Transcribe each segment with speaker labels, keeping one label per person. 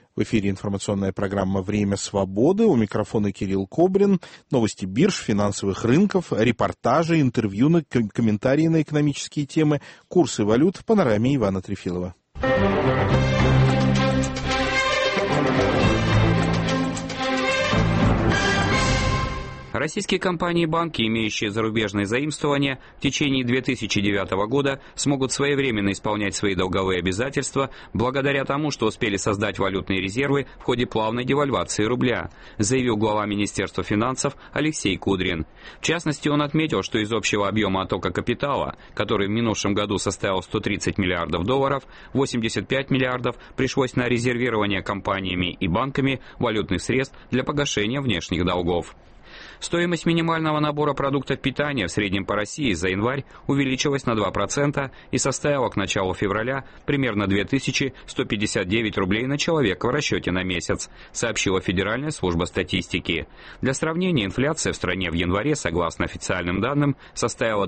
Speaker 1: В эфире информационная программа «Время свободы». У микрофона Кирилл Кобрин. Новости бирж, финансовых рынков, репортажи, интервью, комментарии на экономические темы, курсы валют в панораме Ивана Трефилова.
Speaker 2: Российские компании и банки, имеющие зарубежные заимствования, в течение 2009 года смогут своевременно исполнять свои долговые обязательства благодаря тому, что успели создать валютные резервы в ходе плавной девальвации рубля, заявил глава Министерства финансов Алексей Кудрин. В частности, он отметил, что из общего объема оттока капитала, который в минувшем году составил $130 миллиардов, 85 миллиардов пришлось на резервирование компаниями и банками валютных средств для погашения внешних долгов. Стоимость минимального набора продуктов питания в среднем по России за январь увеличилась на 2% и составила к началу февраля примерно 2159 рублей на человека в расчете на месяц, сообщила Федеральная служба статистики. Для сравнения, инфляция в стране в январе, согласно официальным данным, составила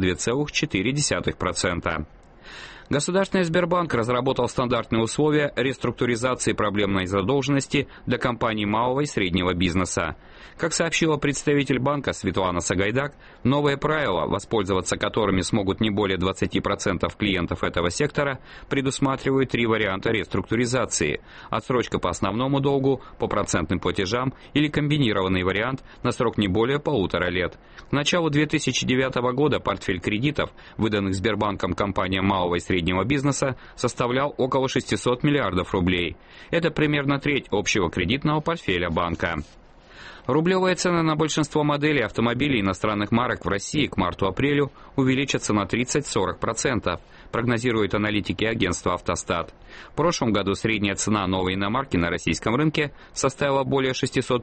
Speaker 2: 2,4%. Государственный Сбербанк разработал стандартные условия реструктуризации проблемной задолженности для компаний малого и среднего бизнеса. Как сообщила представитель банка Светлана Сагайдак, новые правила, воспользоваться которыми смогут не более 20% клиентов этого сектора, предусматривают 3 варианта реструктуризации: отсрочка по основному долгу, по процентным платежам или комбинированный вариант на срок не более 1,5 лет. К началу 2009 года портфель кредитов, выданных Сбербанком компаниям малого и среднего бизнеса, составлял около 600 миллиардов рублей. Это примерно треть общего кредитного портфеля банка. Рублевые цены на большинство моделей автомобилей иностранных марок в России к марту-апрелю увеличатся на 30-40%, прогнозируют аналитики агентства «Автостат». В прошлом году средняя цена новой иномарки на российском рынке составила более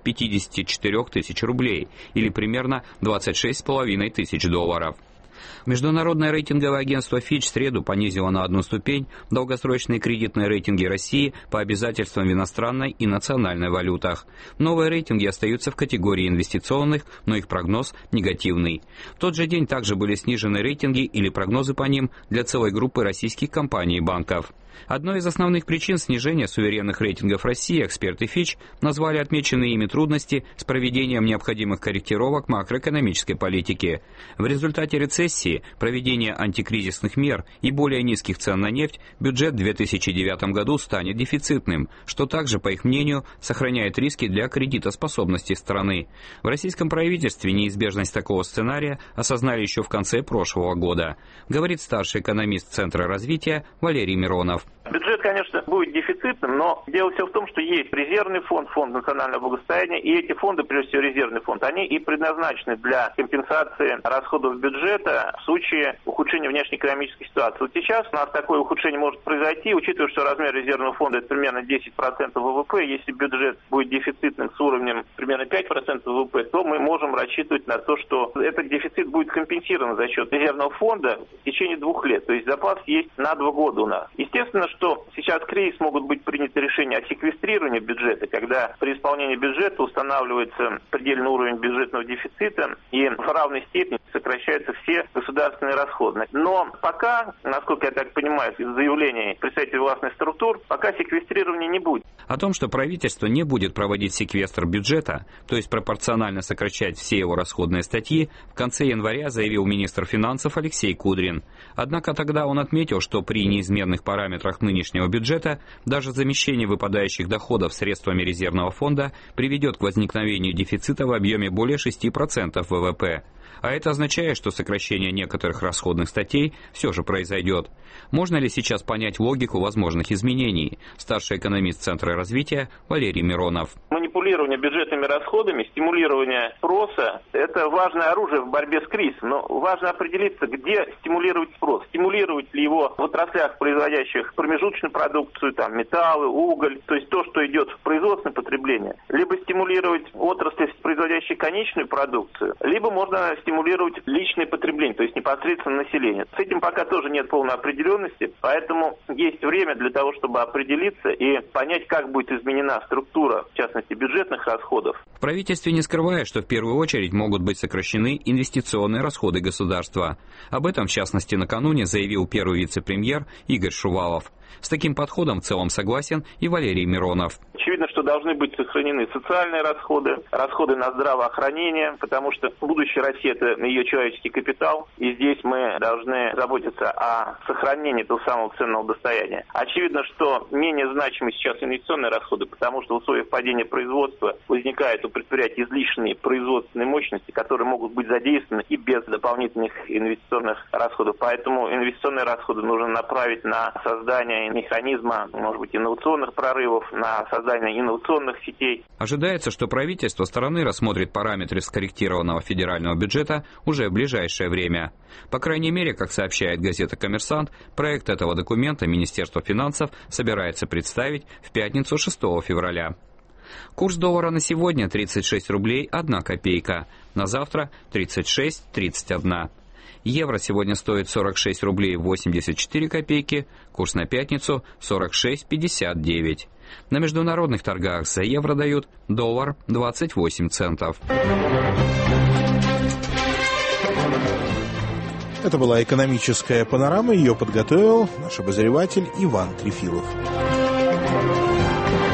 Speaker 2: 654 тысяч рублей, или примерно 26,5 тысяч долларов. Международное рейтинговое агентство Fitch в среду понизило на 1 ступень долгосрочные кредитные рейтинги России по обязательствам в иностранной и национальной валютах. Новые рейтинги остаются в категории инвестиционных, но их прогноз негативный. В тот же день также были снижены рейтинги или прогнозы по ним для целой группы российских компаний и банков. Одной из основных причин снижения суверенных рейтингов России эксперты Fitch назвали отмеченные ими трудности с проведением необходимых корректировок макроэкономической политики. В результате рецессии, проведения антикризисных мер и более низких цен на нефть, бюджет в 2009 году станет дефицитным, что также, по их мнению, сохраняет риски для кредитоспособности страны. В российском правительстве неизбежность такого сценария осознали еще в конце прошлого года, говорит старший экономист Центра развития Валерий Миронов.
Speaker 3: Бюджет, конечно, будет дефицитным, но дело все в том, что есть резервный фонд, фонд национального благосостояния, и эти фонды, прежде всего резервный фонд, они и предназначены для компенсации расходов бюджета в случае ухудшения внешнеэкономической ситуации. Вот сейчас у нас такое ухудшение может произойти, учитывая, что размер резервного фонда это примерно 10% ВВП. Если бюджет будет дефицитным с уровнем примерно 5% ВВП, то мы можем рассчитывать на то, что этот дефицит будет компенсирован за счет резервного фонда в течение 2 лет. То есть запас есть на 2 года у нас. Естественно, что сейчас в кризис могут быть приняты решения о секвестрировании бюджета, когда при исполнении бюджета устанавливается предельный уровень бюджетного дефицита и в равной степени сокращаются все государственные расходы. Но пока, насколько я так понимаю, из заявлений представителей властных структур, пока секвестрирования не будет.
Speaker 2: О том, что правительство не будет проводить секвестр бюджета, то есть пропорционально сокращать все его расходные статьи, в конце января заявил министр финансов Алексей Кудрин. Однако тогда он отметил, что при неизменных параметрах нынешнего бюджета даже замещение выпадающих доходов средствами резервного фонда приведет к возникновению дефицита в объеме более 6% ВВП. А это означает, что сокращение некоторых расходных статей все же произойдет. Можно ли сейчас понять логику возможных изменений? Старший экономист Центра развития Валерий Миронов.
Speaker 3: Манипулирование бюджетными расходами, стимулирование спроса – это важное оружие в борьбе с кризисом. Но важно определиться, где стимулировать спрос. Стимулировать ли его в отраслях, производящих промежуточную продукцию, там, металлы, уголь, то есть то, что идет в производственное потребление. Либо стимулировать отрасли, производящие конечную продукцию, либо можно стимулировать личное потребление, то есть непосредственно население. С этим пока тоже нет полной определенности, поэтому есть время для того, чтобы определиться и понять, как будет изменена структура, в частности, бюджетных расходов.
Speaker 2: В правительстве не скрывают, что в первую очередь могут быть сокращены инвестиционные расходы государства. Об этом, в частности, накануне заявил первый вице-премьер Игорь Шувалов. С таким подходом в целом согласен и Валерий Миронов.
Speaker 3: Очевидно, что должны быть сохранены социальные расходы, расходы на здравоохранение, потому что будущее России – это ее человеческий капитал, и здесь мы должны заботиться о сохранении этого самого ценного достояния. Очевидно, что менее значимы сейчас инвестиционные расходы, потому что в условиях падения производства возникают у предприятий излишние производственные мощности, которые могут быть задействованы и без дополнительных инвестиционных расходов. Поэтому инвестиционные расходы нужно направить на создание механизма, может быть, инновационных прорывов, на создание инновационных сетей.
Speaker 2: Ожидается, что правительство страны рассмотрит параметры скорректированного федерального бюджета уже в ближайшее время. По крайней мере, как сообщает газета «Коммерсант», проект этого документа Министерство финансов собирается представить в пятницу 6 февраля. Курс доллара на сегодня 36 рублей 1 копейка, на завтра 36,31. Евро сегодня стоит 46 рублей 84 копейки, курс на пятницу 46,59. На международных торгах за евро дают доллар 28 центов.
Speaker 1: Это была экономическая панорама, ее подготовил наш обозреватель Иван Трефилов.